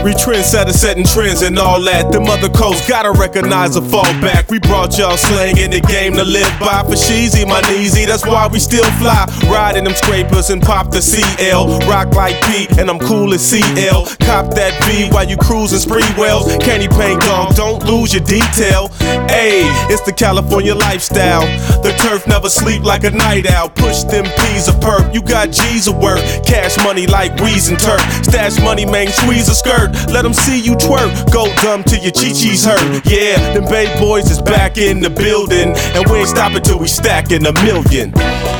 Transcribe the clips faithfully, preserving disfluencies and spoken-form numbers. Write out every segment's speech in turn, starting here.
We trendsetters setting trends and all that. Them other coasts gotta recognize a fallback. We brought y'all slang in the game to live by. For Sheezy, my kneesy, that's why we still fly. Riding them scrapers and pop the C L. Rock like Pete and I'm cool as C L. Cop that V while you cruising spree wells. Candy paint dog, don't lose your detail. Ayy, it's the California lifestyle. The turf never sleep like a night owl. Push them P's a perp, you got G's a work. Cash money like Weez and Turk. Stash money, man, squeeze a skirt. Let them see you twerk. Go dumb till your chi-chi's hurt. Yeah, them Bay Boys is back in the building. And we ain't stopping till we stacking a million.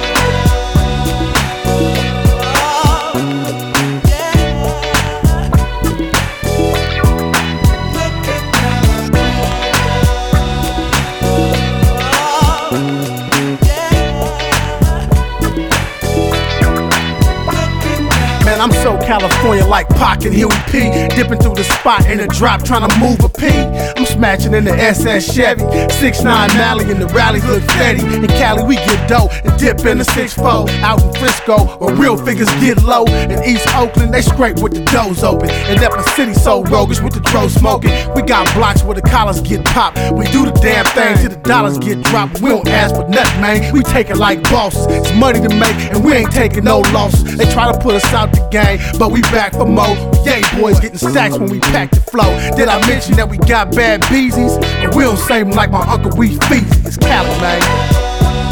I'm so California like Pac and Huey P. Dipping through the spot in a drop, trying to move a P. I'm smashing in the S S Chevy, six nine Mally and the rallies look steady. In Cali we get dough and dip in the six four. Out in Frisco where real figures get low. In East Oakland they scrape with the doors open. And Upper City so roguish with the dro smoking. We got blocks where the collars get popped. We do the damn thing till the dollars get dropped. We don't ask for nothing, man. We take it like bosses. It's money to make and we ain't taking no losses. They try to put us out the game, but we back for more. Yay boys getting stacks when we pack the flow. Did I mention that we got bad beezies? And we don't say them like my uncle we feezy. It's Cali, man.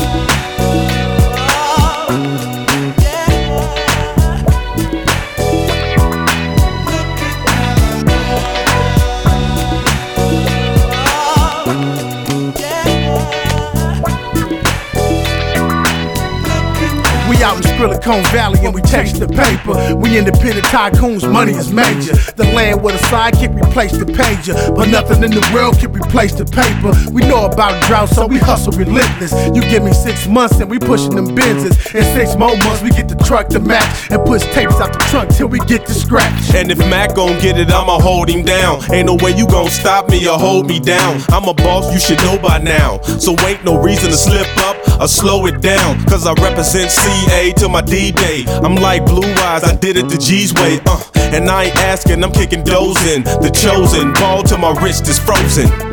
We out in Sprillicone Valley and we text the paper. We independent tycoons, money is major. The land where the sidekick replaced the pager. But nothing in the world can replace the paper. We know about drought, so we hustle relentless. You give me six months and we pushing them Benzes. In six more months we get the truck to match and push tapes out the trunk till we get the scratch. And if Mac gon' get it, I'ma hold him down. Ain't no way you gon' stop me or hold me down. I'm a boss, you should know by now. So ain't no reason to slip up or slow it down. Cause I represent C A to my D-Day. I'm like Blue Eyes, I did it the G's way. Uh, and I ain't asking, I'm kicking doors in. The chosen, ball till my wrist is frozen.